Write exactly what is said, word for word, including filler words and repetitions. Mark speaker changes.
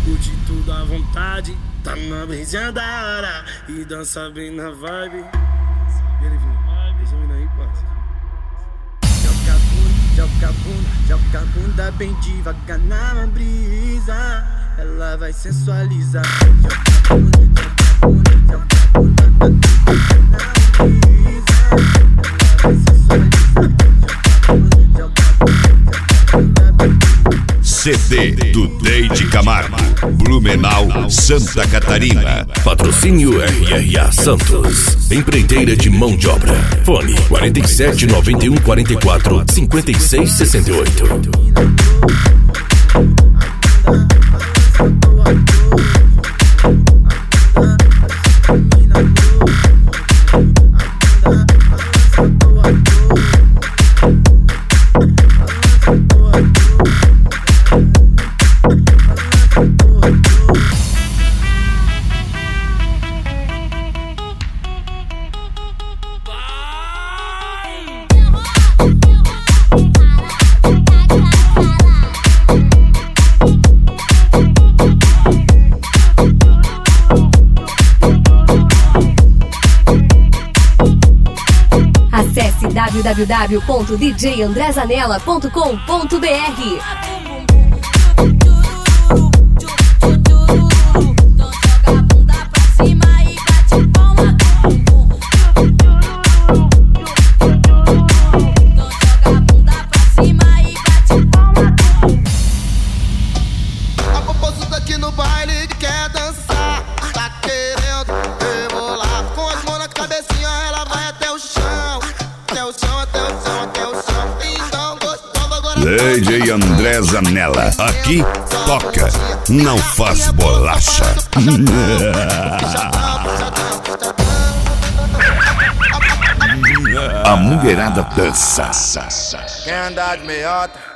Speaker 1: Curte tudo à vontade, tá na brisa da hora e dança bem na vibe. E ele viu, deixa eu ir aí, parça. Joga a bunda, joga a bunda, joga a bunda bem devagar na brisa. Ela vai sensualizar. Joga a bunda, joga a bunda, joga a bunda na brisa. Ela vai sensualizar.
Speaker 2: C D do Deide Camargo, Blumenau, Santa Catarina.
Speaker 3: Patrocínio R R A Santos, empreiteira de mão de obra. Fone quarenta e sete, noventa e um, quarenta e quatro, cinquenta e seis, sessenta e oito.
Speaker 4: Acesse w w w ponto d j andré zanella ponto com ponto b r.
Speaker 2: D J André Zanella, aqui toca, não faz bolacha. A mulherada dança.
Speaker 5: Quer andar de meiota?